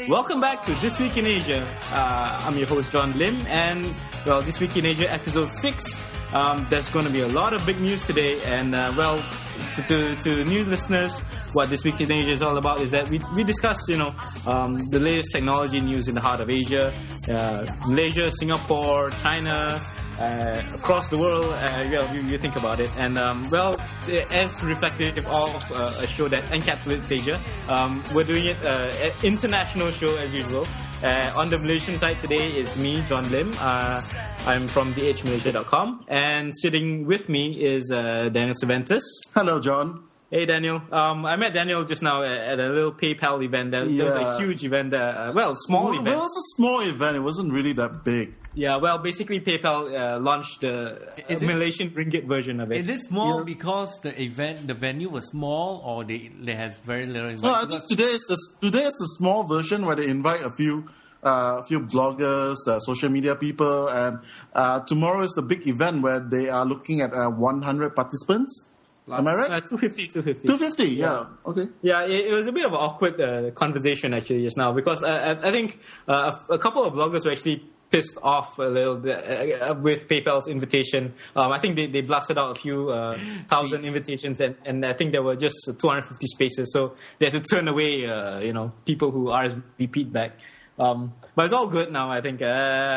Welcome back to This Week in Asia. I'm your host, John Lim, and, well, This Week in Asia, episode 6. There's going to be a lot of big news today, and, to new listeners, what This Week in Asia is all about is that we discuss, the latest technology news in the heart of Asia, Malaysia, Singapore, China, across the world. You think about it, and as reflective of a show that encapsulates Asia, we're doing it an international show as usual. On the Malaysian side today is me, John Lim. I'm from themalaysia.com, and sitting with me is Daniel Cervantes. Hello, John. Hey, Daniel. I met Daniel just now at a little PayPal event. There was a huge event, small event. Well, it was a small event. It wasn't really that big. Yeah, well, basically PayPal launched the Malaysian ringgit version of it. Is it small because the venue was small, or they has very little invite? No, I think today is the small version where they invite a few bloggers, social media people, and tomorrow is the big event where they are looking at 100 participants. Am I right? 250, yeah. Okay. Yeah, it was a bit of an awkward conversation actually just now, because I think a couple of bloggers were actually pissed off a little bit with PayPal's invitation. I think they blasted out a few thousand invitations, and I think there were just 250 spaces, so they had to turn away people who RSVP'd back. But it's all good now, I think.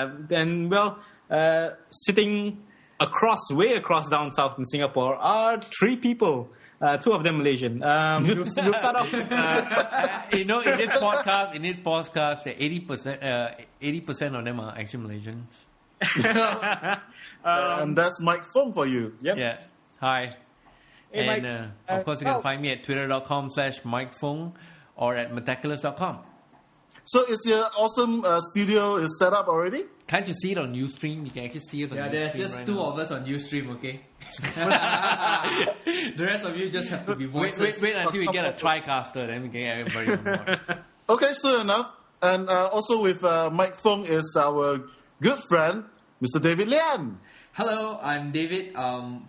Sitting way across down south in Singapore are 3 people. 2 of them Malaysian. We'll start off with... in this podcast, 80% of them are actually Malaysians. And that's Mike Fong for you. Yep. Yeah. Hi. Hey, and Mike, of course, you can find me at twitter.com/MikeFong or at metaculus.com. So is your awesome studio is set up already? Can't you see it on Ustream? You can actually see us on Ustream. Yeah, there's just right 2 now. of us on Ustream, okay? The rest of you just have to be voices. Wait until we get a TriCaster, then we can get everybody on board. Okay, soon enough. And also with Mike Fong is our good friend, Mr. David Lian. Hello, I'm David from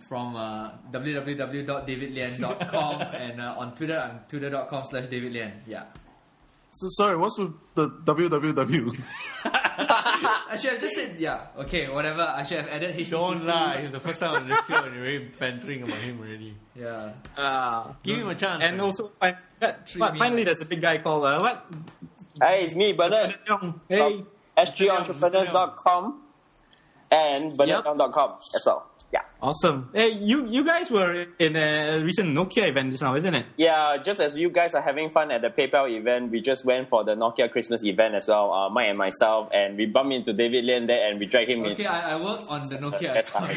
www.davidlian.com and on Twitter, I'm twitter.com/davidlian. Yeah. So sorry, what's with the www? I should have just said, yeah, okay, whatever. I should have added HTTP. Don't lie. It's the first time on the show and you're already bantering about him already. Yeah. Give him a chance. And man. also, finally, there's a big guy called... what? Hey, it's me, Bernard. Hey. SGentrepreneurs.com and BernardYoung.com as well. Yeah. Awesome. Hey, you guys were in a recent Nokia event just now, isn't it? Yeah, just as you guys are having fun at the PayPal event, we just went for the Nokia Christmas event as well, Mike and myself, and we bumped into David Lian there and we dragged him in. Okay, I work on the Nokia That's account.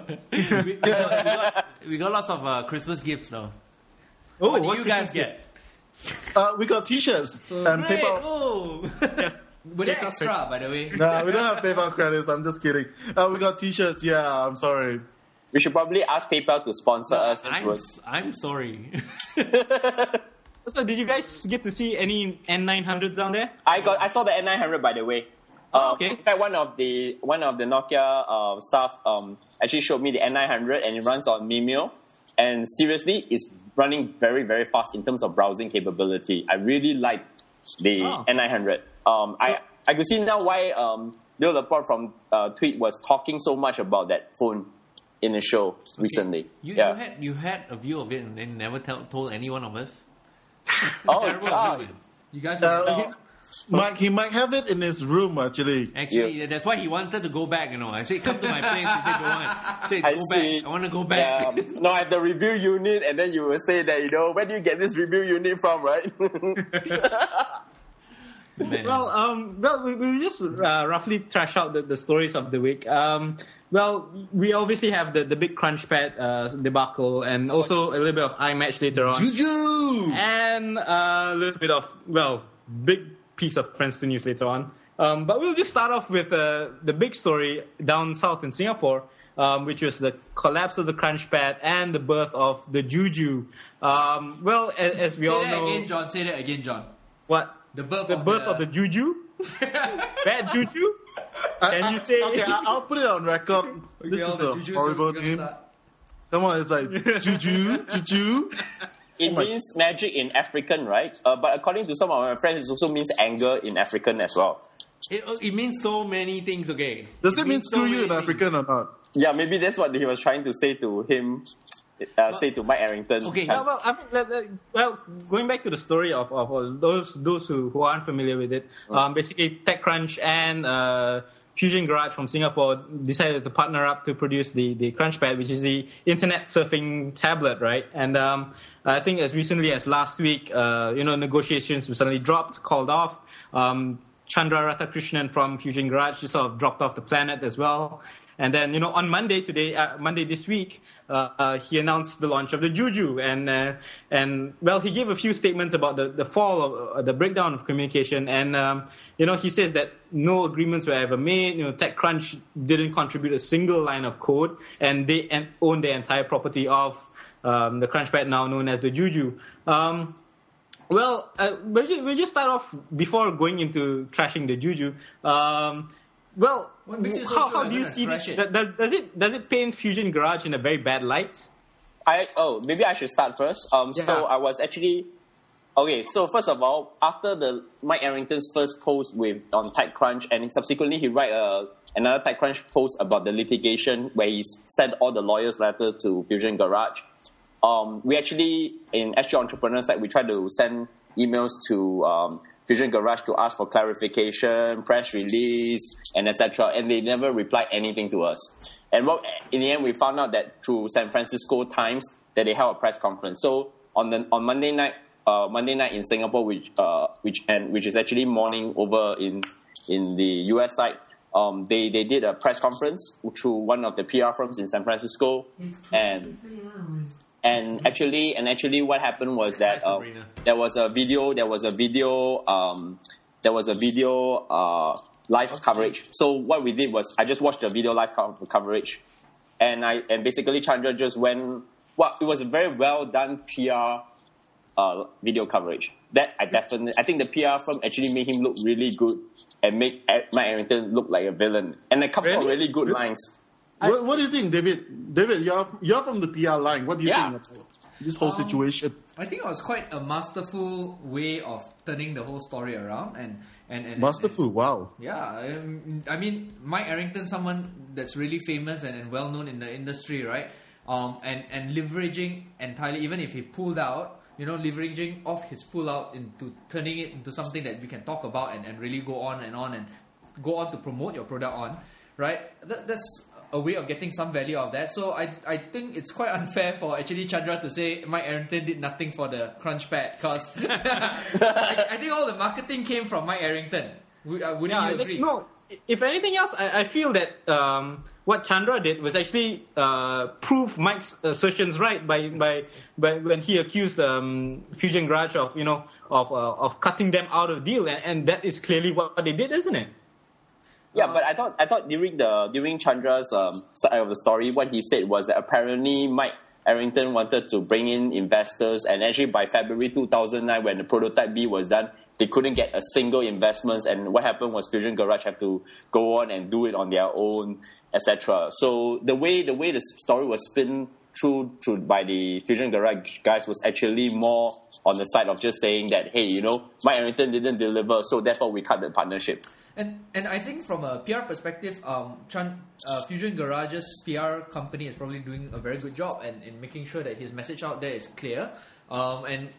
we got lots of Christmas gifts though. Oh, what do you guys get? We got t-shirts and Great. PayPal. Oh. Were they extra, by the way? No, we don't have PayPal credits. I'm just kidding. We got t-shirts. Yeah, I'm sorry. We should probably ask PayPal to sponsor us. I'm sorry. So, did you guys get to see any N900s down there? I saw the N900 by the way. Okay. In fact, one of the Nokia staff actually showed me the N900 and it runs on Mimeo. And seriously, it's running very, very fast in terms of browsing capability. I really like the N900. I could see now why Leo Laporte from Tweet was talking so much about that phone in the show recently. You had a view of it and then never told any one of us. Oh, Terrible God. view, man. You guys He might have it in his room actually. Actually, that's why he wanted to go back. I said, "Come to my place." He said, "Don't want." I said, "Go back. I want to go back." Yeah. No, I have the review unit, and then you will say that where do you get this review unit from, right? Man. We just roughly trash out the stories of the week. We obviously have the big Crunchpad debacle, and also a little bit of iMatch later on. Juju! And a little bit of, big piece of Friendster news later on. But we'll just start off with the big story down south in Singapore, which was the collapse of the Crunchpad and the birth of the Juju. As we all know... Say that again, John. What? The birth of the Juju? Bad Juju? Can you say... Okay, I'll put it on record. This is a horrible name. Come on, it's like Juju, Juju. it means magic in African, right? But according to some of my friends, it also means anger in African as well. It means so many things, okay? Does it mean means so screw you many in things. African or not? Yeah, maybe that's what he was trying to say to him, say to Mike Arrington. Okay. Well, I mean, well, going back to the story of those who aren't familiar with it, basically TechCrunch and Fusion Garage from Singapore decided to partner up to produce the Crunchpad, which is the internet surfing tablet, right? And I think as recently as last week, negotiations were suddenly dropped, called off. Chandra Radhakrishnan from Fusion Garage just sort of dropped off the planet as well. And then, on Monday this week, he announced the launch of the Juju. And he gave a few statements about the fall of the breakdown of communication. And, he says that no agreements were ever made. TechCrunch didn't contribute a single line of code. And they own the entire property of the Crunchpad, now known as the Juju. We'll just start off before going into trashing the Juju. What makes you so sure how they're do you gonna see this? thrash it? Does it paint Fusion Garage in a very bad light? Maybe I should start first. So I was actually so first of all, after the Mike Arrington's first post on TechCrunch, and subsequently he write another TechCrunch post about the litigation where he sent all the lawyers' letters to Fusion Garage. We actually, in SG Entrepreneur side, we tried to send emails to Fusion Garage to ask for clarification, press release, and etc. And they never replied anything to us. And in the end, we found out that through San Francisco Times that they held a press conference. So on Monday night in Singapore, which is actually morning over in the US side, they did a press conference through one of the PR firms in San Francisco, and actually what happened was that there was a video live coverage. So what we did was I just watched the video live coverage, and basically Chandra just went. Well, it was a very well done PR video coverage. That I think the PR firm actually made him look really good and make Mike Arrington look like a villain, and a couple of really good lines. What do you think, David? David, you're from the PR line. What do you think about this whole situation? I think it was quite a masterful way of turning the whole story around, and Masterful, wow. Yeah, I mean, Mike Arrington, someone that's really famous and well known in the industry, right? And leveraging entirely, even if he pulled out, leveraging off his pull out into turning it into something that we can talk about and really go on and go on to promote your product on, right? That's a way of getting some value out of that. So I think it's quite unfair for actually Chandra to say Mike Arrington did nothing for the Crunchpad, because I think all the marketing came from Mike Arrington. Wouldn't you agree? No, if anything else, I feel that what Chandra did was actually prove Mike's assertions right by when he accused Fusion Garage of cutting them out of the deal, and that is clearly what they did, isn't it? Yeah, but I thought during Chandra's side of the story, what he said was that apparently Mike Arrington wanted to bring in investors, and actually by February 2009, when the prototype B was done, they couldn't get a single investment, and what happened was Fusion Garage had to go on and do it on their own, etc. So the way the story was spun through by the Fusion Garage guys was actually more on the side of just saying that, hey, Mike Arrington didn't deliver, so therefore we cut the partnership. And I think from a PR perspective, Fusion Garage's PR company is probably doing a very good job in making sure that his message out there is clear. And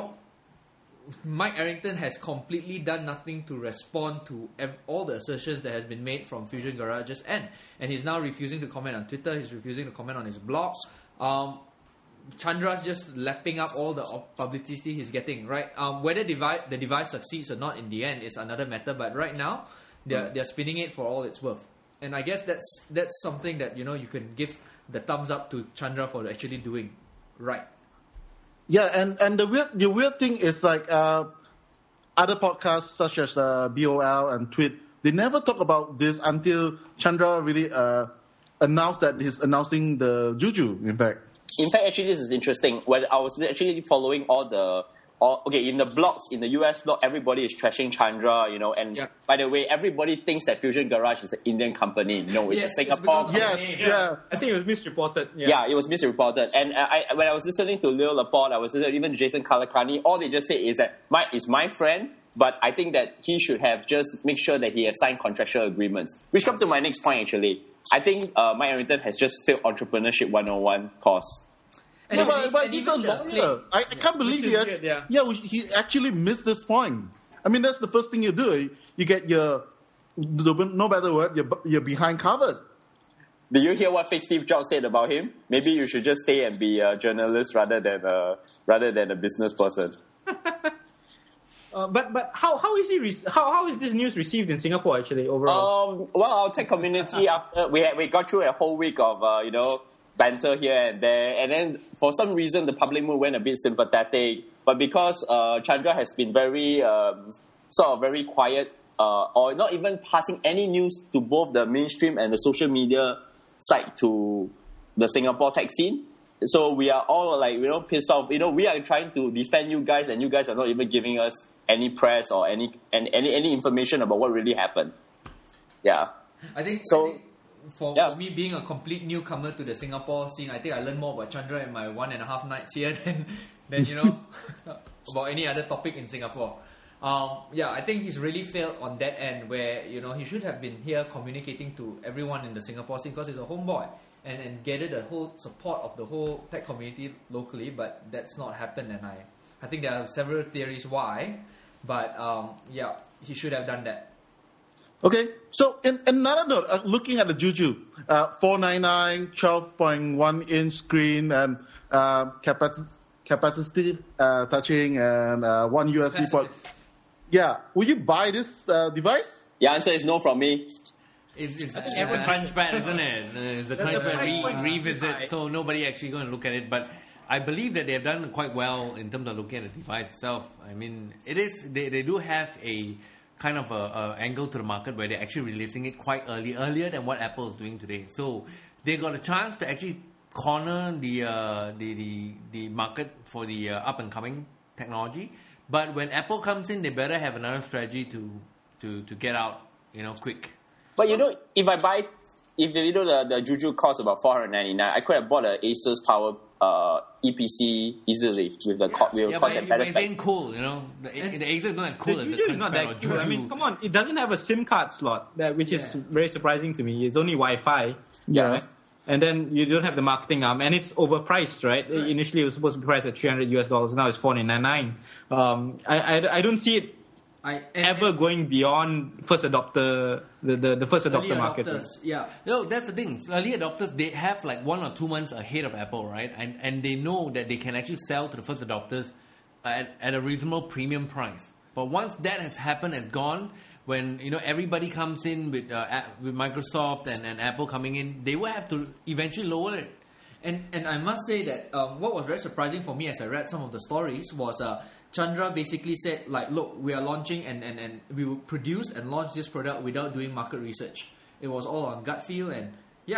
Mike Arrington has completely done nothing to respond to all the assertions that has been made from Fusion Garage's end. And he's now refusing to comment on Twitter, he's refusing to comment on his blog. Chandra's just lapping up all the publicity he's getting, right? Whether the device succeeds or not in the end is another matter, but right now they're spinning it for all it's worth. And I guess that's something that you can give the thumbs up to Chandra for actually doing right. Yeah, and the weird thing is like other podcasts such as BOL and Tweet, they never talk about this until Chandra really announced that he's announcing the Juju, in fact. In fact, actually, this is interesting. When I was actually following all the in the blogs, in the US blog, everybody is trashing Chandra, and by the way, everybody thinks that Fusion Garage is an Indian company. No, it's a Singapore company. Yes. I think it was misreported. Yeah, it was misreported. And when I was listening to Leo Laporte, I was listening to even Jason Kalakani, all they just say is that Mike is my friend, but I think that he should have just make sure that he has signed contractual agreements. Which comes to my next point, actually. I think Mike Arrington has just failed Entrepreneurship 101 course. Yeah, but he's a lawyer. I can't believe he actually missed this point. I mean, that's the first thing you do. You get no better word, you're behind covered. Did you hear what fake Steve Jobs said about him? Maybe you should just stay and be a journalist rather than a business person. But how is how is this news received in Singapore actually overall? Well, our tech community after we got through a whole week of banter here and there, and then for some reason the public mood went a bit sympathetic. But because Chandra has been very very quiet, or not even passing any news to both the mainstream and the social media side to the Singapore tech scene. So we are all pissed off. We are trying to defend you guys, and you guys are not even giving us any press or any information about what really happened. Yeah. I think for me being a complete newcomer to the Singapore scene, I think I learned more about Chandra in my 1.5 nights here than about any other topic in Singapore. I think he's really failed on that end where he should have been here communicating to everyone in the Singapore scene because he's a homeboy and gathered the whole support of the whole tech community locally, but that's not happened, and I think there are several theories why, but he should have done that. Okay, so in another note, looking at the Juju, 499, 12.1 inch screen, and capacitive touching, and one USB port. Yeah, will you buy this device? The answer is no from me. It's a crunchpad, isn't it? It's a crunchpad revisit, so nobody actually going to look at it. But I believe that they have done quite well in terms of looking at the device itself. I mean, it is they do have a kind of a angle to the market where they're actually releasing it quite earlier than what Apple is doing today. So they got a chance to actually corner the market for the up and coming technology. But when Apple comes in, they better have another strategy to get out, quick. But if the Juju cost about $499, I could have bought an Asus Power EPC easily with the cost and better specs. It ain't cool, the Asus is not as cool as the Juju is not that cool. I mean, come on, it doesn't have a SIM card slot, which is very surprising to me. It's only Wi-Fi. Yeah. Right? And then you don't have the marketing arm, and it's overpriced, right? Initially, it was supposed to be priced at $300 US. Now it's $499. I don't see it ever going beyond first adopter, the first adopter market. That's the thing. Early adopters, they have like 1 or 2 months ahead of Apple, right? And they know that they can actually sell to the first adopters at a reasonable premium price. But once that has happened, has gone, when everybody comes in with Microsoft and Apple coming in, they will have to eventually lower it. And I must say that what was very surprising for me as I read some of the stories was Chandra basically said, look, we are launching and we will produce and launch this product without doing market research. It was all on gut feel and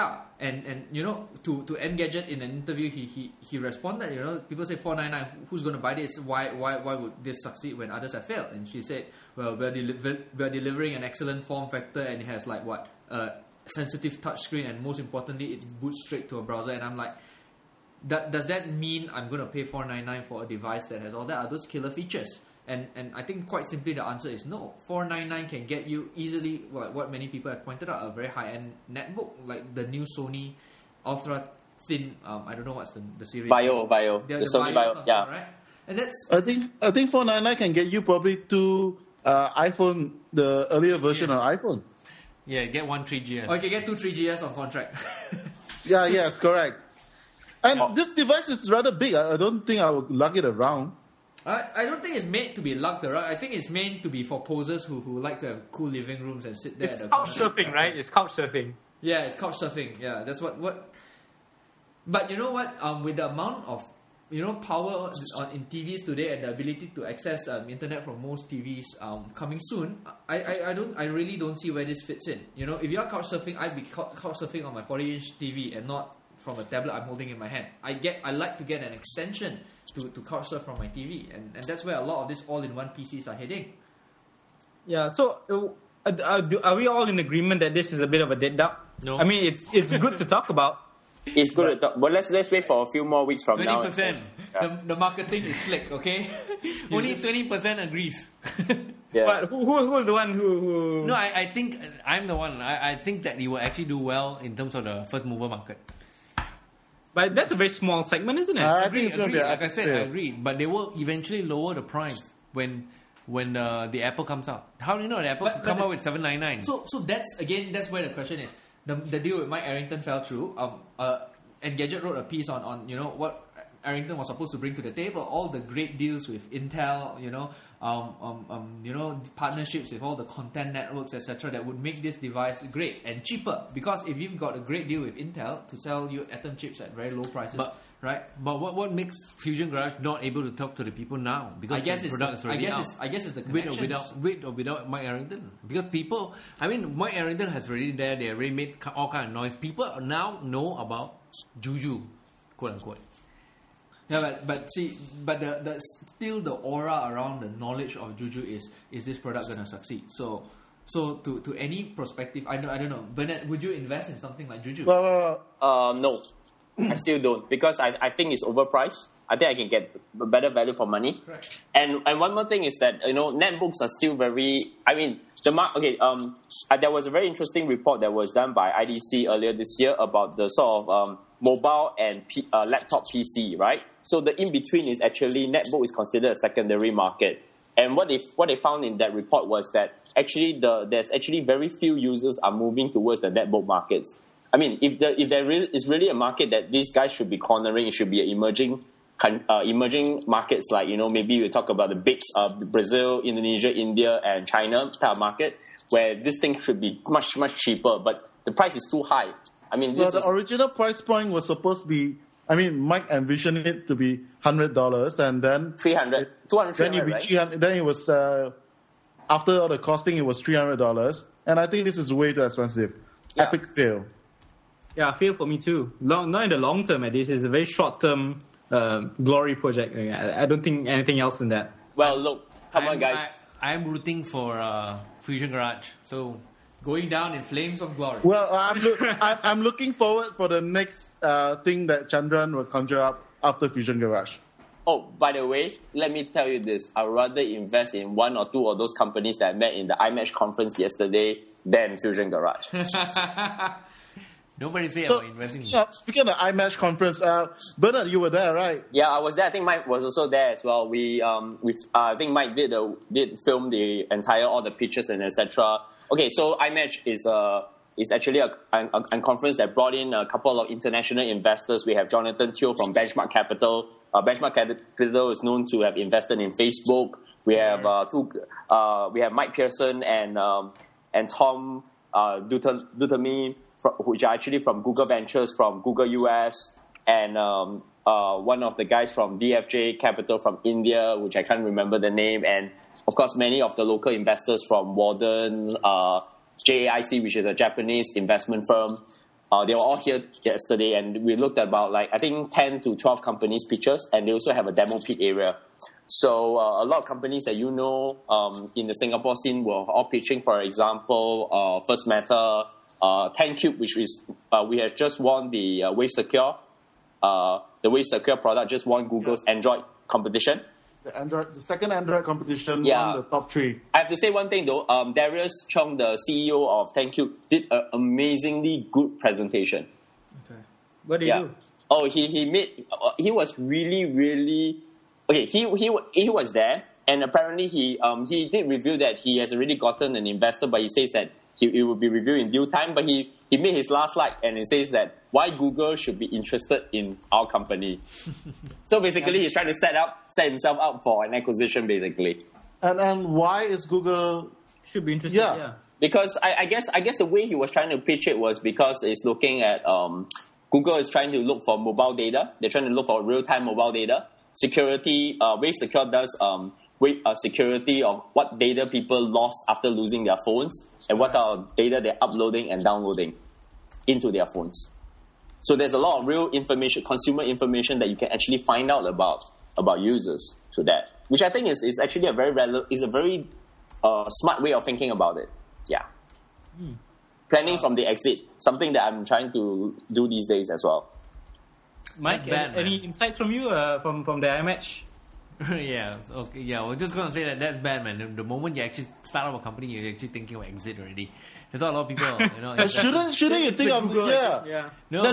to Engadget in an interview he responded, people say $499, who's going to buy this? Why would this succeed when others have failed? And she said, well, we're delivering an excellent form factor and it has sensitive touchscreen and most importantly it boots straight to a browser. And I'm like, does that mean I'm going to pay $499 for a device that has all that? Are those killer features? And I think quite simply the answer is no. $499 can get you easily what many people have pointed out, a very high-end netbook like the new Sony Ultra Thin. I don't know what's the series. Bio. The Sony Bio. Yeah. Right? And that's. I think $499 can get you probably 2 iPhone, the earlier version of iPhone. Yeah, get 1 3GS. Or you can get 2 3GS on contract. Yes, correct. And this device is rather big. I don't think I would lug it around. I don't think it's made to be lugged around. I think it's meant to be for posers who like to have cool living rooms and sit there. It's couch surfing, right? It's couch surfing. Yeah, it's couch surfing. Yeah, that's what. But you know what? With the amount of power in TVs today and the ability to access internet from most TVs coming soon, I really don't see where this fits in. If you're couch surfing, I'd be couch surfing on my 40-inch TV and not from a tablet I'm holding in my hand. I like to get an extension to couchsurf from my TV, and that's where a lot of these all-in-one PCs are heading. Yeah. So, are we all in agreement that this is a bit of a dead duck? No. I mean, it's good to talk about. It's good to talk, but let's wait for a few more weeks from now. 20%. The marketing is slick, okay? Only 20% agrees. Yeah. But who's the one who? No, I think I'm the one. I think that you will actually do well in terms of the first mover market. But that's a very small segment, isn't it? I think it's going to be Like I said, I agree. But they will eventually lower the price when the Apple comes out. How do you know the Apple But come the- out with $799? So that's where the question is. The deal with Mike Arrington fell through. Engadget wrote a piece on what Arrington was supposed to bring to the table. All the great deals with Intel, partnerships with all the content networks, etc. That would make this device great and cheaper. Because if you've got a great deal with Intel to sell you Atom chips at very low prices, right? But what makes Fusion Garage not able to talk to the people now? Because I guess the it's product is already out. I guess it's the With connections. or without Mike Arrington. Because people, Mike Arrington has already there. They already made all kind of noise. People now know about Juju, quote unquote. Yeah, but the still the aura around the knowledge of Juju is this product gonna succeed? So to any prospective, I don't know, Bernard, would you invest in something like Juju? Well, No, I still don't, because I think it's overpriced. I think I can get a better value for money. Correct. And one more thing is that netbooks are still very. There was a very interesting report that was done by IDC earlier this year about the sort of mobile and laptop PC, right? So the in between is actually netbook is considered a secondary market. And what they found in that report was that actually there's actually very few users are moving towards the netbook markets. I mean, if there is really a market that these guys should be cornering, it should be an emerging markets like, maybe we talk about the big Brazil, Indonesia, India, and China type of market, where this thing should be much, much cheaper, but the price is too high. I mean, the original price point was supposed to be, Mike envisioned it to be $100, and then 300, 200, then it 300, reached right? 300, then it was after all the costing, it was $300, and I think this is way too expensive. Yeah. Epic fail. Yeah, feel for me too. Not in the long term. This is a very short term glory project. I don't think anything else in that. Well, look, come on, guys. I'm rooting for Fusion Garage. So Going down in flames of glory. Well, I'm looking forward for the next thing that Chandran will conjure up after Fusion Garage. Oh, by the way, let me tell you this. I'd rather invest in one or two of those companies that I met in the iMatch conference yesterday than Fusion Garage. nobody say So, about investing. speaking of the iMatch conference, Bernard, you were there, right? Yeah, I was there. I think Mike was also there as well. I think Mike did film the entire all the pictures and etc. Okay, so iMatch is actually a conference that brought in a couple of international investors. We have Jonathan Teo from Benchmark Capital. Benchmark Capital is known to have invested in Facebook. We have we have Mike Pearson and Tom Dutami, which are actually from Google Ventures, from Google US, and one of the guys from DFJ Capital from India, which I can't remember the name, and of course many of the local investors from Warden, JAIC, which is a Japanese investment firm. They were all here yesterday, and we looked at about I think 10 to 12 companies' pitches, and they also have a demo pit area. So a lot of companies that in the Singapore scene were all pitching. For example, First Meta, 10Cube, which is we have just won the Wave Secure. The Wave Secure product just won Google's Android competition. The second Android competition Yeah. won the top 3. I have to say one thing though. Darius Chong, the CEO of 10Cube, did an amazingly good presentation. Okay. What do you do? Oh, he was really okay. He was there, and apparently he did reveal that he has already gotten an investor, but he says that it will be reviewed in due time. But he made his last slide, and he says that why Google should be interested in our company. So basically, he's trying to set himself up for an acquisition, basically. And why is Google... Should be interested. Yeah. Yeah. Because I guess the way he was trying to pitch it was because it's looking at Google is trying to look for mobile data. They're trying to look for real-time mobile data. Security, Wave Secure does security of what data people lost after losing their phones and what are data they're uploading and downloading into their phones. So there's a lot of real information, consumer information that you can actually find out about users to that, which I think is actually a very smart way of thinking about it. Yeah. Planning from the exit, something that I'm trying to do these days as well. Mike, any insights from you from the iMatch? Yeah, okay, yeah. We're just gonna say that's bad, man. The moment you actually start up a company, you're actually thinking of exit already. There's not a lot of people, Shouldn't you think of Google? yeah? No.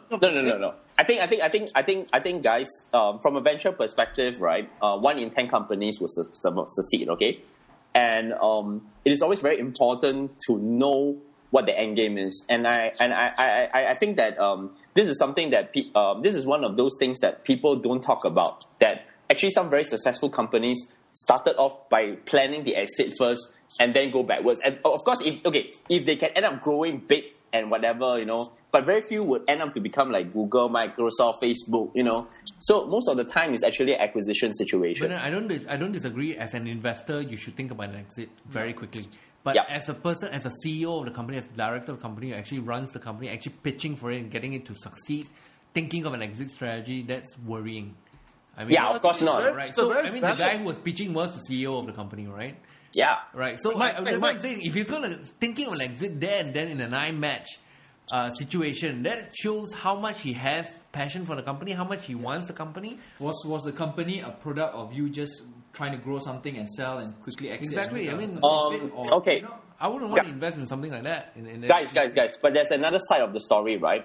I think, guys, from a venture perspective, right? 1 in 10 companies will succeed. Okay, and it is always very important to know what the end game is, and I think that this is something that this is one of those things that people don't talk about. That actually some very successful companies started off by planning the exit first and then go backwards. And of course, if they can end up growing big and whatever, but very few would end up to become like Google, Microsoft, Facebook, So most of the time it's actually an acquisition situation. But I don't disagree. As an investor, you should think about an exit very quickly. But as a person, as a CEO of the company, as a director of the company who actually runs the company, actually pitching for it and getting it to succeed, thinking of an exit strategy, that's worrying. I mean, of course not. Right. So, I mean, the guy who was pitching was the CEO of the company, right? Yeah. Right. So, that's what I'm saying. If he's thinking of an exit there and then in an iMatch situation, that shows how much he has passion for the company, how much he wants the company. Was the company a product of you just trying to grow something and sell and quickly exit? Exactly. I mean, okay. I wouldn't want to invest in something like that. Guys. But there's another side of the story, right?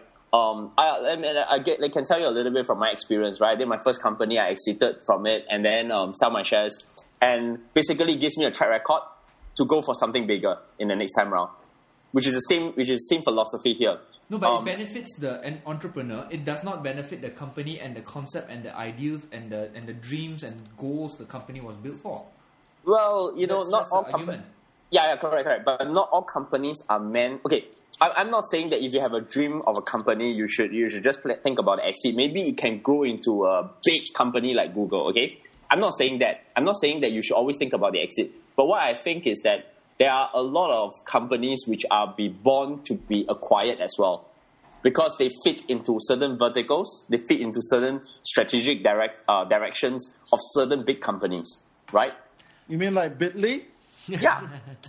I can tell you a little bit from my experience, right? I did my first company, I exited from it, and then sell my shares, and basically gives me a track record to go for something bigger in the next time round, which is the same philosophy here. No, but it benefits an entrepreneur. It does not benefit the company and the concept and the ideals and the dreams and goals the company was built for. Well, not all companies. Yeah, correct. But not all companies are meant. Okay, I'm not saying that if you have a dream of a company, you should just think about the exit. Maybe it can grow into a big company like Google. Okay, I'm not saying that. I'm not saying that you should always think about the exit. But what I think is that there are a lot of companies which are born to be acquired as well, because they fit into certain verticals, they fit into certain strategic directions of certain big companies, right? You mean like Bitly? Yeah.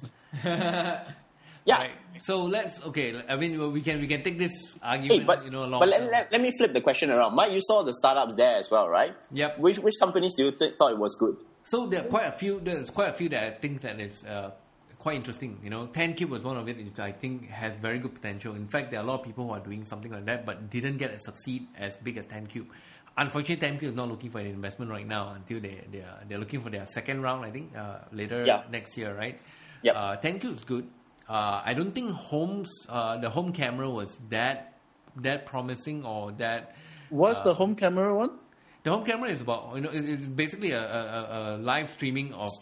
Yeah. Right. So I mean, we can take this argument, along. But let me flip the question around. Mike, you saw the startups there as well, right? Yep. Which companies do you thought it was good? So there are quite a few. There's quite a few that I think that is quite interesting. 10Cube was one of it. Which I think has very good potential. In fact, there are a lot of people who are doing something like that, but didn't get a succeed as big as 10Cube. Unfortunately, 10Cube is not looking for an investment right now until they're looking for their second round. I think later next year, right? Yeah. 10Cube is good. I don't think the home camera was that promising or that. What's the home camera one? The home camera is about it's basically a live streaming of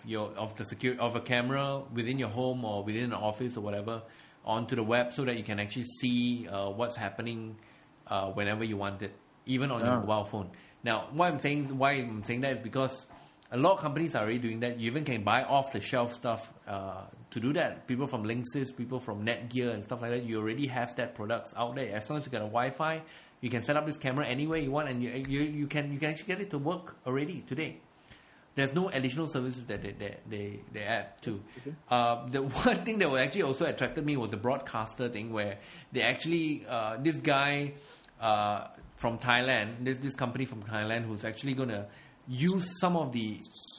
a camera within your home or within an office or whatever onto the web, so that you can actually see what's happening whenever you want it, even on your mobile phone. Now, why I'm saying that is because a lot of companies are already doing that. You even can buy off-the-shelf stuff to do that. People from Linksys, people from Netgear and stuff like that, you already have that products out there. As long as you get a Wi-Fi, you can set up this camera anywhere you want, and you can actually get it to work already today. There's no additional services that they add to. The one thing that actually also attracted me was the broadcaster thing, where they actually this guy from Thailand, this company from Thailand, who's actually going to use some of the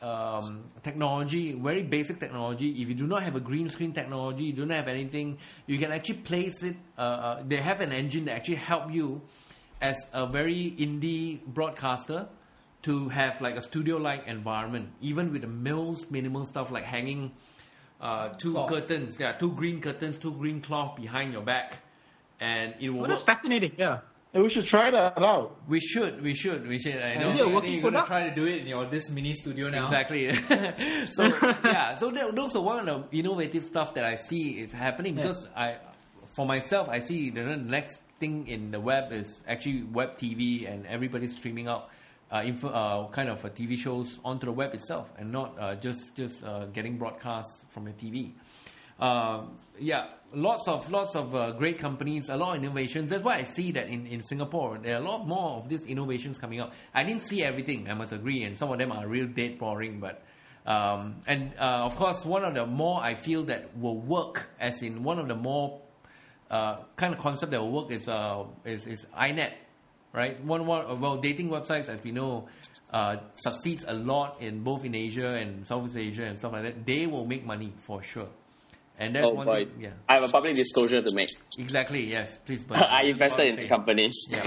technology, very basic technology. If you do not have a green screen technology, you do not have anything, you can actually place it. They have an engine that actually help you as a very indie broadcaster to have like a studio-like environment, even with the minimal stuff like hanging two curtains, two green curtains, two green cloth behind your back, and it will work. That's fascinating, yeah. We should try that out. We should. I know. You're going to try to do it in this mini studio now. Exactly. So those are one of the innovative stuff that I see is happening, because for myself, I see the next thing in the web is actually web TV, and everybody's streaming out kind of TV shows onto the web itself, and not just getting broadcast from your TV. lots of great companies, a lot of innovations. That's why I see that in Singapore there are a lot more of these innovations coming up. I didn't see everything, I must agree, and some of them are real dead boring. But of course, one of the more I feel that will work, as in one of the more kind of concept that will work is iNet, right? Well, dating websites, as we know, succeeds a lot in both in Asia and Southeast Asia and stuff like that. They will make money for sure. And that's one thing, yeah. I have a public disclosure to make. Exactly, yes. Please. I invested in the company. Yeah.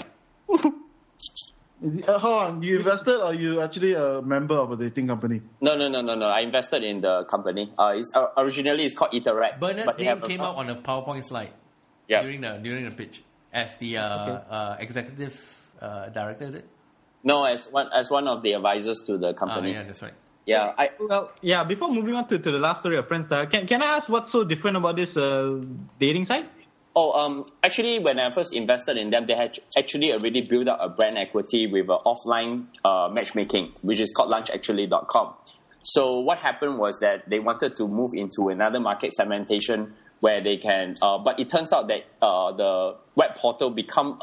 Hold on, you invested or you actually a member of a dating company? No. I invested in the company. Originally it's called Interact. Bernard's name came out on a PowerPoint slide Yeah. during the pitch as the executive director, is it? No, as one of the advisors to the company. Yeah, that's right. Yeah, Before moving on to the last story of Friendster, can I ask what's so different about this dating site? Actually, when I first invested in them, they had actually already built up a brand equity with offline matchmaking, which is called lunchactually.com. So what happened was that they wanted to move into another market segmentation where they can, but it turns out that the web portal become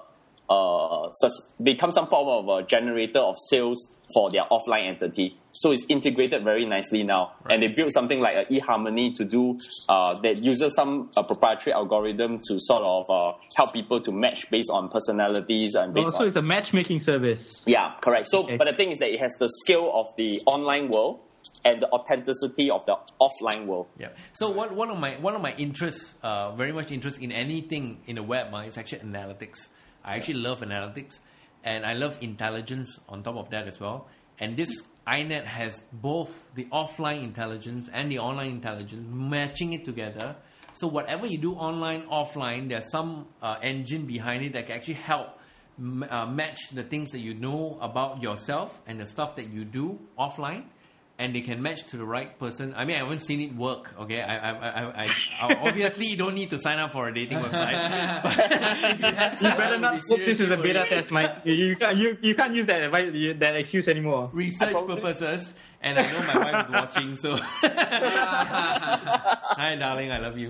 some form of a generator of sales for their offline entity. So it's integrated very nicely now. Right. And they built something like an eHarmony to do, that uses some proprietary algorithm to sort of help people to match based on personalities and based on... So it's a matchmaking service. Yeah, correct. So, okay. But the thing is that it has the scale of the online world and the authenticity of the offline world. Yeah. So one of my interests, very much interest in anything in the web, is actually analytics. I actually love analytics, and I love intelligence on top of that as well. And this iNet has both the offline intelligence and the online intelligence, matching it together. So whatever you do online, offline, there's some engine behind it that can actually help match the things that you know about yourself and the stuff that you do offline. And they can match to the right person. I mean, I haven't seen it work. Okay, I obviously you don't need to sign up for a dating website. But you better not hope this is a beta test, Mike. You can't use that excuse anymore. Research purposes, and I know my wife is watching, so hi, darling, I love you.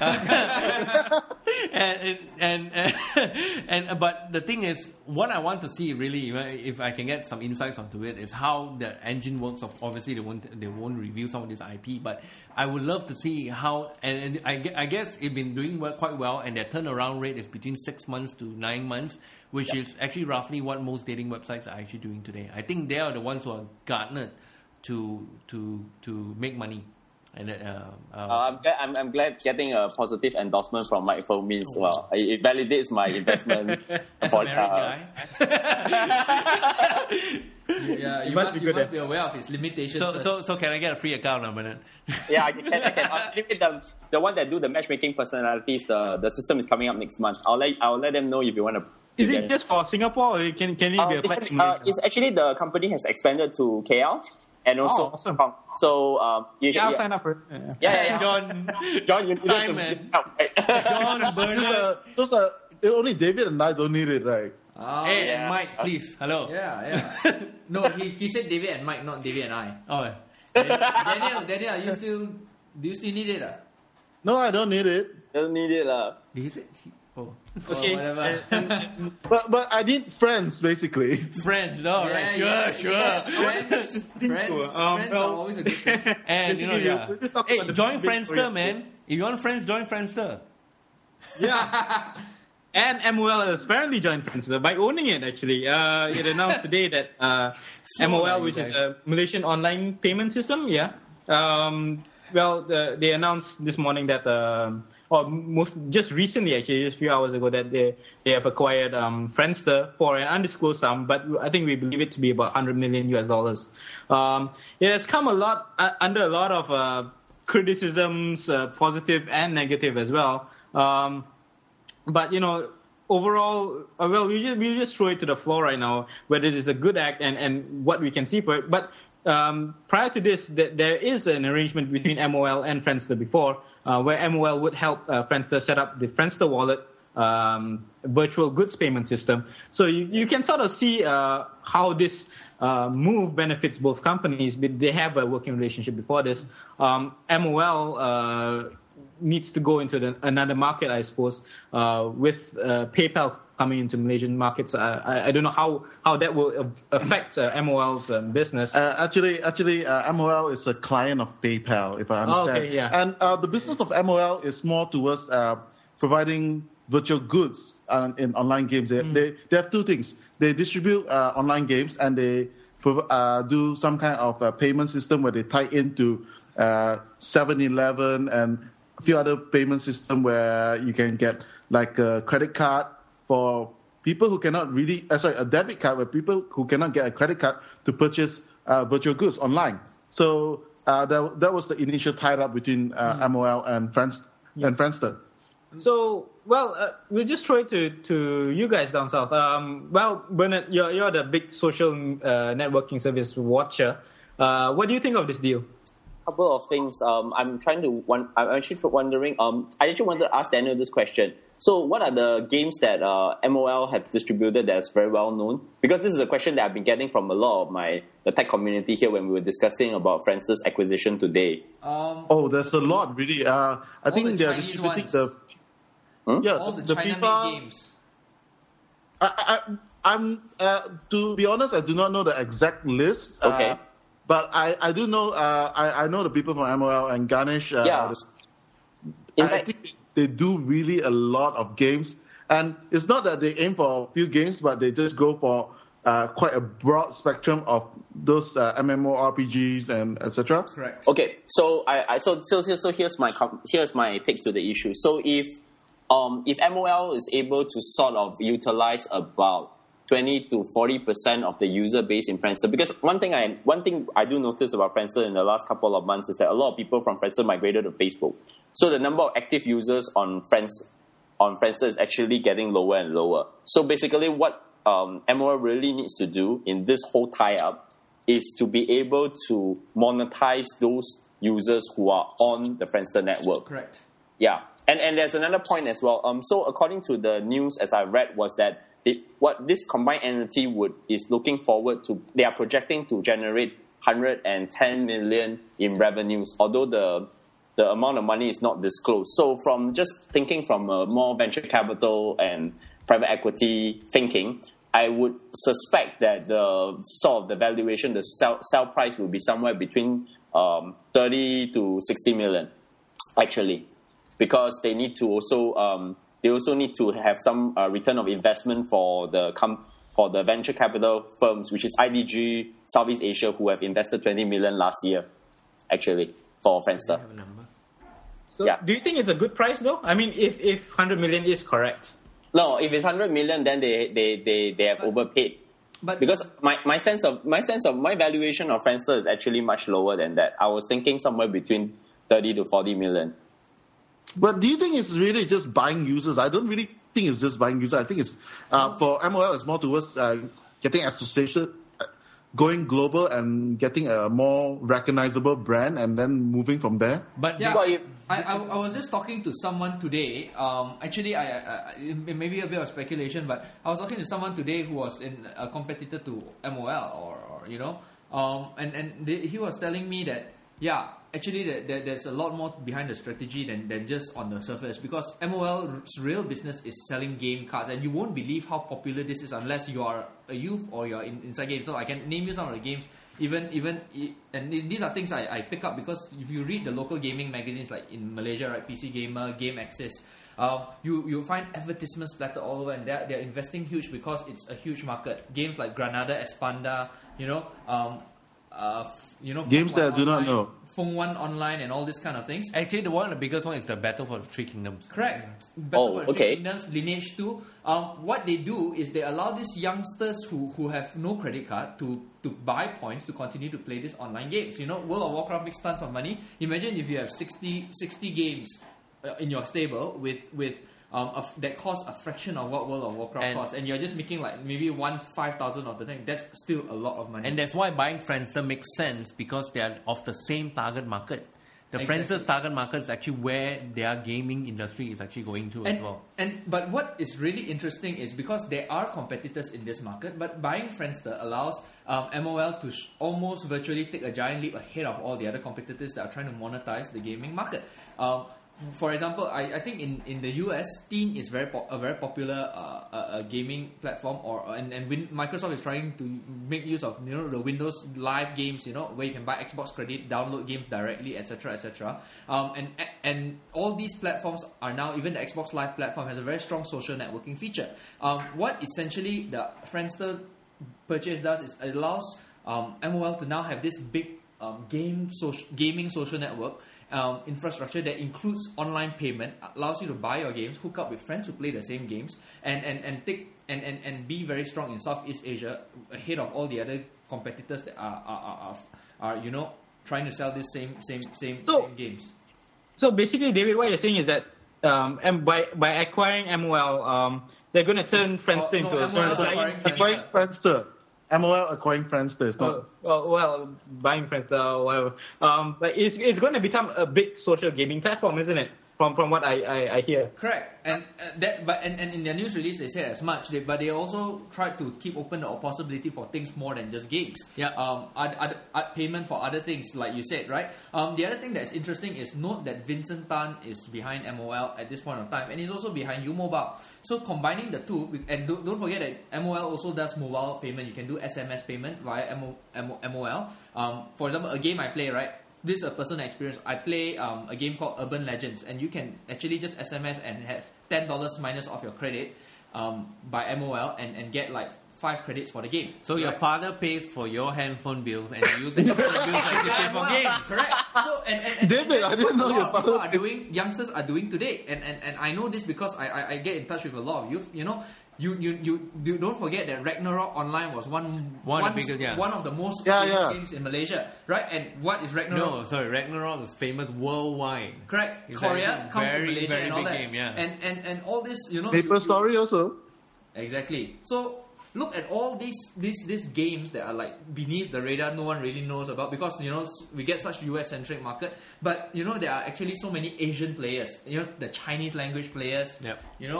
But the thing is, what I want to see really, if I can get some insights onto it, is how the engine works. Of obviously they won't review some of this IP, but I would love to see how. And I guess it's been doing quite well, and their turnaround rate is between 6 months to 9 months, which is actually roughly what most dating websites are actually doing today. I think they are the ones who are garnered to make money. And I'm glad getting a positive endorsement from Mike Fo means well. It validates my investment. Yeah, you must be aware of his limitations. So can I get a free account now, Bernard? Yeah, I can. The one that do the matchmaking personalities, the system is coming up next month. I'll let them know if you want to. Is it just for Singapore, or can it be applied to Malaysia? It's actually the company has expanded to KL. And also, awesome. So I'll sign up for it. Yeah. John, you need to man. John, Bernard. So only David and I don't need it, right? Hey, and Mike, please. Hello. Yeah. No, he said David and Mike, not David and I. Oh. Daniel, do you still need it? No, I don't need it. Don't need it, Did he say? Oh. Okay. Whatever. But I need friends, basically. Friends, right? Sure. Friends are always a good thing. And hey, join Friendster, man. If you want friends, join Friendster. Yeah. And MOL has apparently joined Friendster by owning it, actually. It announced today that MOL, which is a Malaysian online payment system, they announced this morning that, just recently, actually, just a few hours ago, that they have acquired Friendster for an undisclosed sum, but I think we believe it to be about $100 million. It has come under a lot of criticisms, positive and negative as well. But overall, we'll just throw it to the floor right now, whether it is a good act and what we can see for it. But prior to this, there is an arrangement between MOL and Friendster before, where MOL would help Friendster set up the Friendster wallet, virtual goods payment system. So you can sort of see how this move benefits both companies. But they have a working relationship before this. MOL needs to go into another market, I suppose, with PayPal coming into Malaysian markets. I don't know how that will affect MOL's business. Actually, MOL is a client of PayPal, if I understand. Oh, okay, yeah. And the business of MOL is more towards providing virtual goods in online games. They have two things. They distribute online games, and they do some kind of payment system where they tie into 7-Eleven and a few other payment system where you can get like a credit card for people who cannot a debit card where people who cannot get a credit card to purchase virtual goods online. So that was the initial tie-up between MOL and Friendster. So, we'll just throw it to you guys down south. Bernard, you're the big social networking service watcher. What do you think of this deal? Couple of things. I'm actually wondering. I actually wanted to ask Daniel this question. So, what are the games that MOL have distributed that's very well known? Because this is a question that I've been getting from a lot of the tech community here when we were discussing about Friendster's acquisition today. There's a lot really. I think they're distributing all the China FIFA games. I'm to be honest, I do not know the exact list. Okay. But I do know. I know the people from MOL and Ganesh. Yeah. I think they do really a lot of games, and it's not that they aim for a few games, but they just go for quite a broad spectrum of those MMORPGs and etc. Correct. Okay, so here's my take to the issue. So if MOL is able to sort of utilize about 20 to 40% of the user base in Friendster, because one thing I do notice about Friendster in the last couple of months is that a lot of people from Friendster migrated to Facebook. So the number of active users on Friendster is actually getting lower and lower. So basically what MOL really needs to do in this whole tie-up is to be able to monetize those users who are on the Friendster network. Correct. Yeah. And there's another point as well. So according to the news, as I read, was that what this combined entity is looking forward to, they are projecting to generate 110 million in revenues, although the amount of money is not disclosed. So from just thinking from a more venture capital and private equity thinking, I would suspect that the valuation, the sell price will be somewhere between 30 to 60 million, actually, because they need to also they also need to have some return of investment for the venture capital firms, which is IDG Southeast Asia, who have invested 20 million last year, actually, for Friendster. So, do you think it's a good price though? I mean, if 100 million is correct. No, if it's 100 million, then they have overpaid. But because my sense of my valuation of Friendster is actually much lower than that. I was thinking somewhere between 30 to 40 million. But do you think it's really just buying users? I don't really think it's just buying users. I think it's for MOL, it's more towards getting association, going global, and getting a more recognizable brand, and then moving from there. But yeah, I was just talking to someone today. Actually, it may be a bit of speculation, but I was talking to someone today who was in a competitor to MOL, and he was telling me that actually there's a lot more behind the strategy than just on the surface, because MOL's real business is selling game cards, and you won't believe how popular this is unless you are a youth or you're inside games. So I can name you some of the games, and these are things I pick up because if you read the local gaming magazines like in Malaysia, right, PC Gamer, Game Access, you find advertisements splattered all over, and they're investing huge because it's a huge market. Games like Granada, Espanda, games that I do not know. Feng Wan Online and all these kind of things. Actually, the biggest one is the Battle for the Three Kingdoms. Correct. Battle for the Three Kingdoms, Lineage 2. What they do is they allow these youngsters who have no credit card to buy points to continue to play these online games. World of Warcraft makes tons of money. Imagine if you have 60 games in your stable with that costs a fraction of what World of Warcraft costs, and you're just making like maybe 1/5,000 of the thing. That's still a lot of money. And that's why buying Friendster makes sense, because they are of the same target market. The Friendster's target market is actually where their gaming industry is actually going to as well. But what is really interesting is because there are competitors in this market, but buying Friendster allows MOL to almost virtually take a giant leap ahead of all the other competitors that are trying to monetize the gaming market. for example, I think in the US, Steam is a very popular gaming platform, Microsoft is trying to make use of the Windows Live games, where you can buy Xbox credit, download games directly, etc., etc. And all these platforms are now, even the Xbox Live platform has a very strong social networking feature. What essentially the Friendster purchase does is it allows MOL to now have this big gaming social network infrastructure that includes online payment, allows you to buy your games, hook up with friends who play the same games, and be very strong in Southeast Asia ahead of all the other competitors that are trying to sell this same games. So basically, David, what you're saying is that by acquiring MOL, they're going to turn Friendster into a acquiring Friendster. MOL acquiring Friendster is not. Buying Friendster or whatever. But it's going to become a big social gaming platform, isn't it? From what I hear. Correct, and in their news release they said as much. But they also tried to keep open the possibility for things more than just games. Yeah. Payment for other things, like you said, right? The other thing that's interesting is note that Vincent Tan is behind MOL at this point of time, and he's also behind U-Mobile. So combining the two, and don't forget that MOL also does mobile payment. You can do SMS payment via MOL. For example, a game I play, right? This is a personal experience. I play a game called Urban Legends, and you can actually just SMS and have $10 minus off your credit by MOL and get like 5 credits for the game. So your father pays for your handphone bills and you use the handphone bills to pay for games. Correct. So and David, I didn't know your father. Youngsters are doing today, and I know this because I get in touch with a lot of youth. You don't forget that Ragnarok Online was one of the most famous games in Malaysia, right? And what is Ragnarok? No, sorry, Ragnarok is famous worldwide. Correct. It's Korea comes from very, Malaysia very and all big that. game, yeah. And all this, Maple Story also. Exactly. So look at all these games that are like beneath the radar, no one really knows about because we get such US centric market. But there are actually so many Asian players. The Chinese language players. Yep.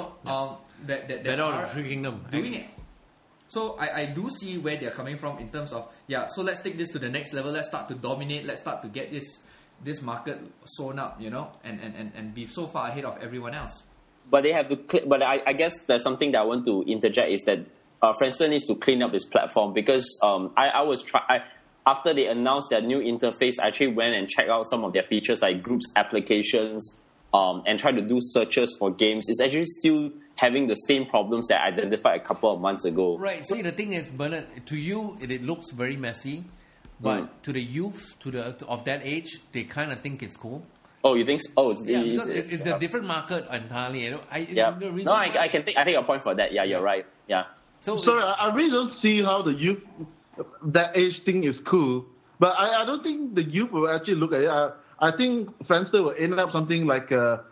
That are Kingdom doing it. So I do see where they're coming from in terms of so let's take this to the next level. Let's start to dominate. Let's start to get this market sewn up, and be so far ahead of everyone else. But they have to. But I guess there's something that I want to interject is that Friendster needs to clean up its platform because after they announced their new interface, I actually went and checked out some of their features like groups, applications, and tried to do searches for games. It's actually still having the same problems that I identified a couple of months ago. Right. See, the thing is, Bernard, to you it looks very messy, but to the youth, of that age, they kind of think it's cool. Oh, you think so? Oh, because it's a different market entirely. I take your point for that. Yeah, you're right. Yeah. So I really don't see how the youth that age thing is cool, but I don't think the youth will actually look at it. I think Friendster will end up something like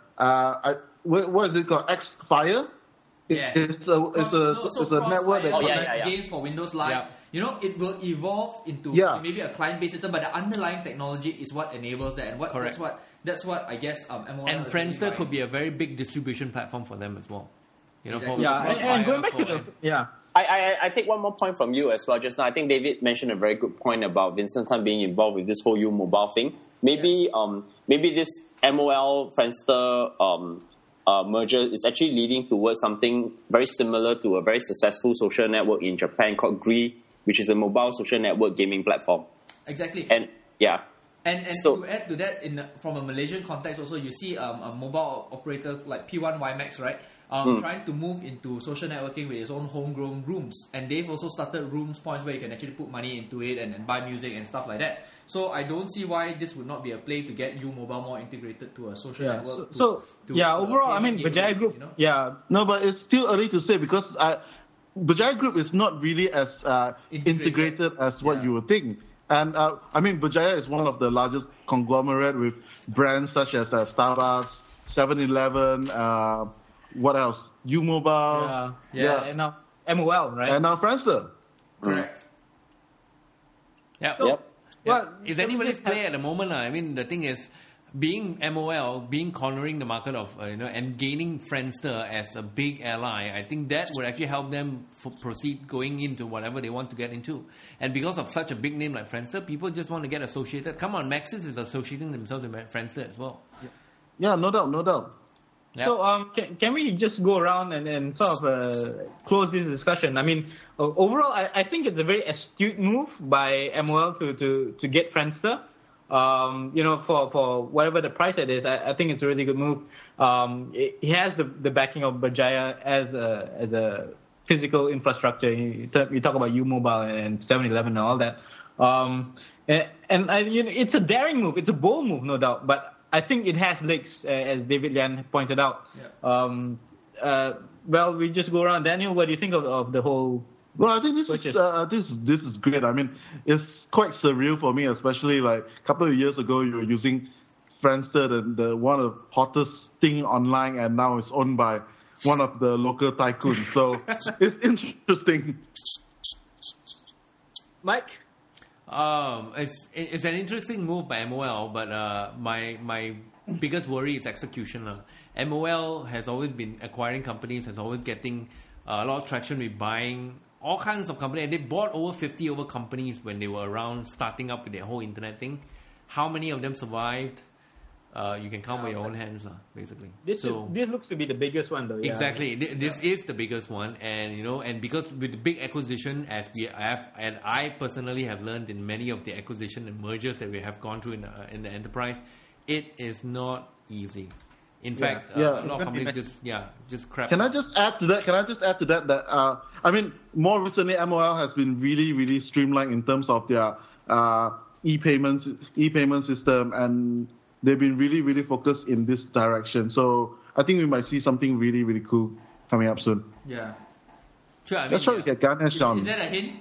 what is it called? Xfire. It's a network that games for Windows Live. Yeah. It will evolve into maybe a client-based system, but the underlying technology is what enables that, and that's what I guess MOL and Friendster could be a very big distribution platform for them as well. Exactly. And going back to I take one more point from you as well just now. I think David mentioned a very good point about Vincent Tan being involved with this whole U-Mobile thing. Maybe this MOL Friendster merger is actually leading towards something very similar to a very successful social network in Japan called Gree, which is a mobile social network gaming platform. Exactly. And so, to add to that, from a Malaysian context also, you see a mobile operator like P1 WiMAX, right? Trying to move into social networking with its own homegrown rooms, and they've also started rooms points where you can actually put money into it and buy music and stuff like that. So I don't see why this would not be a play to get U-Mobile more integrated to a social network. Overall, I mean, Berjaya Group. No, but it's still early to say because Berjaya Group is not really as integrated as what you would think. And I mean, Berjaya is one of the largest conglomerate with brands such as Starbucks, 7-Eleven. What else? U-Mobile. And now MOL, right? And now Friendster. Correct. Yeah. Yep. Well, it's anybody's play at the moment. I mean, the thing is, being MOL, cornering the market of and gaining Friendster as a big ally, I think that would actually help them proceed going into whatever they want to get into. And because of such a big name like Friendster, people just want to get associated. Come on, Maxis is associating themselves with Friendster as well. Yeah, no doubt, no doubt. Yep. So can we just go around and sort of close this discussion? I mean, overall, I think it's a very astute move by MOL to get Friendster. For whatever the price it is, I think it's a really good move. He has the backing of Berjaya as a physical infrastructure. You talk about U-Mobile and 7-Eleven and all that. It's a daring move. It's a bold move, no doubt. But I think it has legs, as David Lian pointed out. Yeah. Well, we just go around. Daniel, what do you think of the whole? Well, I think this is great. I mean, it's quite surreal for me, especially like a couple of years ago, you were using Friendster, the one of the hottest thing online, and now it's owned by one of the local tycoons. So it's interesting. Mike? It's an interesting move by MOL, but my biggest worry is execution. MOL has always been acquiring companies, has always getting a lot of traction with buying all kinds of companies, and they bought over 50 companies when they were around starting up with their whole internet thing. How many of them survived? You can count by your own hands, basically. This looks to be the biggest one, though. Yeah. Exactly, this is the biggest one, and because with the big acquisition, as we have, and I personally have learned in many of the acquisition and mergers that we have gone through in the enterprise, it is not easy. In fact, a lot of companies just crap. Can I just add to that? That I mean, more recently, MOL has been really, really streamlined in terms of their e-payment system, and they've been really, really focused in this direction. So I think we might see something really, really cool coming up soon. Yeah. Sure. I mean, let's try to get Ganesh on. Is that a hint?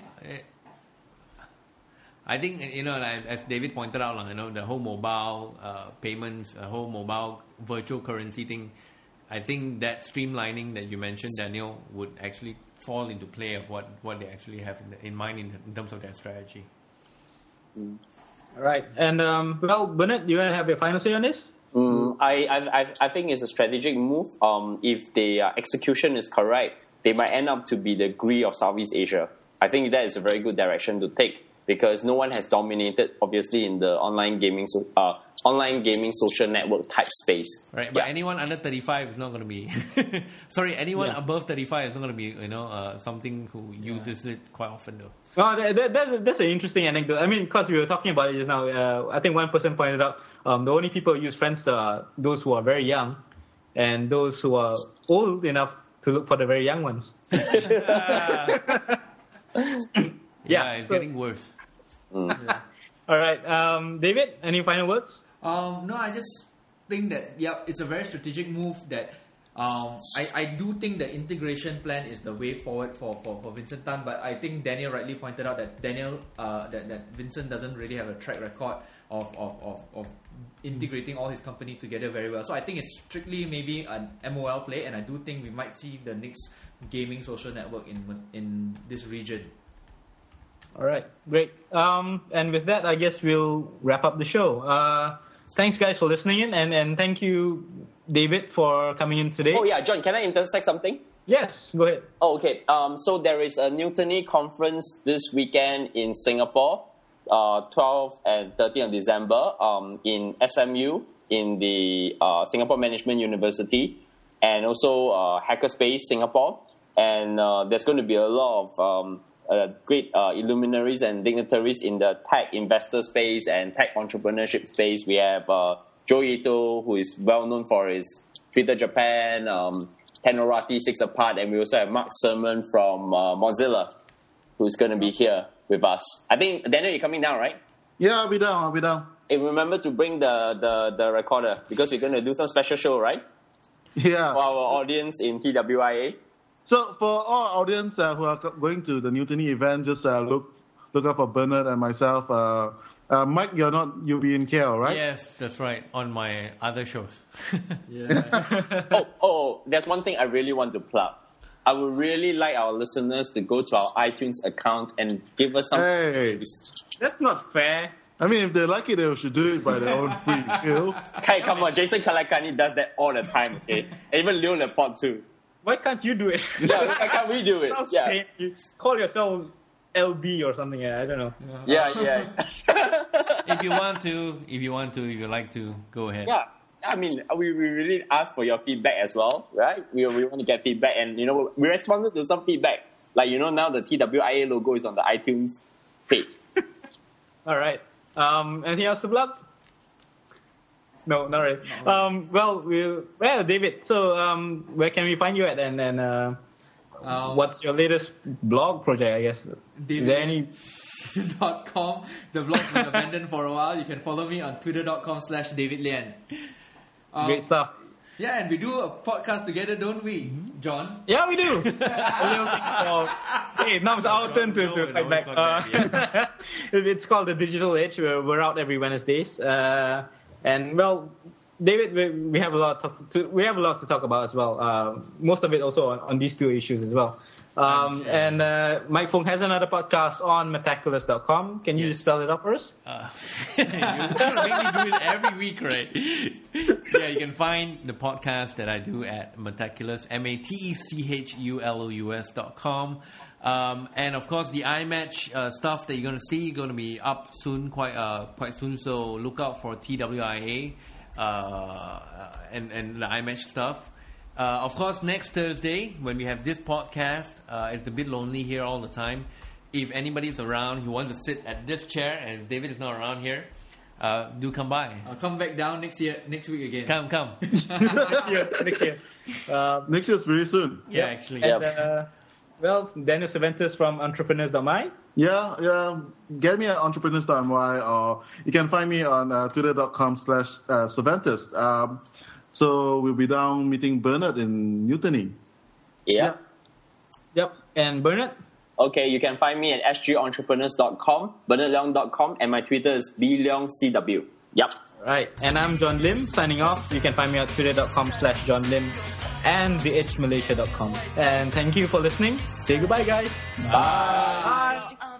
I think, as David pointed out, the whole mobile payments, whole mobile virtual currency thing, I think that streamlining that you mentioned, Daniel, would actually fall into play of what they actually have in mind in terms of their strategy. All right. And, Bernard, do you want to have your final say on this? I think it's a strategic move. If their execution is correct, they might end up to be the Gree of Southeast Asia. I think that is a very good direction to take, because no one has dominated, obviously, in the online gaming social network type space. Right, but anyone under 35 is not going to be... anyone above 35 is not going to be, something who uses it quite often, though. Well, that's an interesting anecdote. I mean, because we were talking about it just now, I think one person pointed out the only people who use Friendster are those who are very young and those who are old enough to look for the very young ones. It's getting worse. Yeah. All right. David, any final words? No, I just think that, it's a very strategic move that I do think the integration plan is the way forward for Vincent Tan, but I think Daniel rightly pointed out that that Vincent doesn't really have a track record of integrating all his companies together very well. So I think it's strictly maybe an MOL play, and I do think we might see the next gaming social network in this region. All right, great. And with that, I guess we'll wrap up the show. Thanks, guys, for listening in, and thank you, David, for coming in today. Oh, yeah, John, can I intersect something? Yes, go ahead. Oh, okay. So there is a Newtony conference this weekend in Singapore, 12th and 13th of December, in SMU, in the Singapore Management University, and also Hackerspace Singapore. And there's going to be a lot of great illuminaries and dignitaries in the tech investor space and tech entrepreneurship space. We have Joe Ito, who is well known for his Twitter Japan, Tenorati 6 Apart, and we also have Mark Sermon from Mozilla, who's going to be here with us. I think, Daniel, you're coming down, right? Yeah, I'll be down. Hey, remember to bring the recorder, because we're going to do some special show, right? Yeah. For our audience in TWIA. So for all audience who are going to the Newtony event, just look up for Bernard and myself. Mike, you'll be in KL, right? Yes, that's right, on my other shows. There's one thing I really want to plug. I would really like our listeners to go to our iTunes account and give us some reviews. That's not fair. I mean, if they like it, they should do it by their own free will. Hey, come on, Jason Kalakani does that all the time, okay? And even Leo Laporte too. Why can't you do it? Yeah, why can't we do it? Yeah. You call yourself LB or something. I don't know. Yeah. If you like to, go ahead. Yeah. I mean, we really ask for your feedback as well, right? We want to get feedback, and we responded to some feedback. Like now the TWIA logo is on the iTunes page. All right. Anything else to plug? No, not really. Well, David. So, where can we find you at? And what's your latest blog project? I guess. Is there any? .com. The blog's been abandoned for a while. You can follow me on twitter.com/David Lian. Great stuff. Yeah, and we do a podcast together, don't we, John? Yeah, we do. Hey, now it's our turn to fight back. It's called The Digital Age. We're out every Wednesdays. And well, David, we have a lot to talk about as well. Most of it also on these two issues as well. And Mike Fung has another podcast on Metaculous.com. Can you just spell it out for us? You kind of make me do it every week, right? Yeah, you can find the podcast that I do at Metaculous, MATECHULOUS.com. And of course, the iMatch stuff that you're going to see going to be up soon, quite soon. So look out for TWIA and the iMatch stuff. Of course, next Thursday, when we have this podcast, it's a bit lonely here all the time. If anybody's around who wants to sit at this chair, and David is not around here, do come by. I'll come back down next week again. Come. Next year. Next year's very soon. Yeah, actually. And, well, Daniel Cervantes from Entrepreneurs.my. Yeah. Get me at entrepreneurs.my, or you can find me on twitter.com/Cervantes. So we'll be down meeting Bernard in Newtony. Yeah. Yep. And Bernard? Okay, you can find me at sgentrepreneurs.com, bernardleong.com, and my Twitter is bleongcw. Yep. Right. And I'm John Lim, signing off. You can find me at twitter.com/John Lim and theedgemalaysia.com. And thank you for listening. Say goodbye, guys. Bye. Bye.